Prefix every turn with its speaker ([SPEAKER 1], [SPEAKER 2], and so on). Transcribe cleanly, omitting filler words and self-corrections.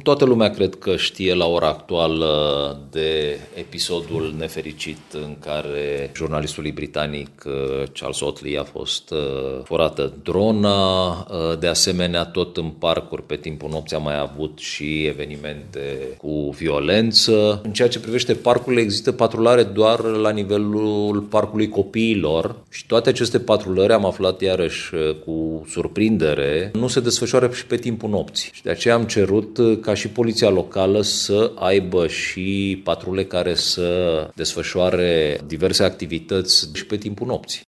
[SPEAKER 1] Toată lumea cred că știe la ora actuală de episodul nefericit în care jurnalistului britanic Charles Oatley a fost forată drona. De asemenea, tot în parcuri pe timpul nopții am mai avut și evenimente cu violență. În ceea ce privește parcurile, există patrulare doar la nivelul parcului copiilor și toate aceste patrulări, am aflat iarăși cu surprindere, nu se desfășoară și pe timpul nopții. Și de aceea am cerut ca și poliția locală să aibă și patrule care să desfășoare diverse activități și pe timpul nopții.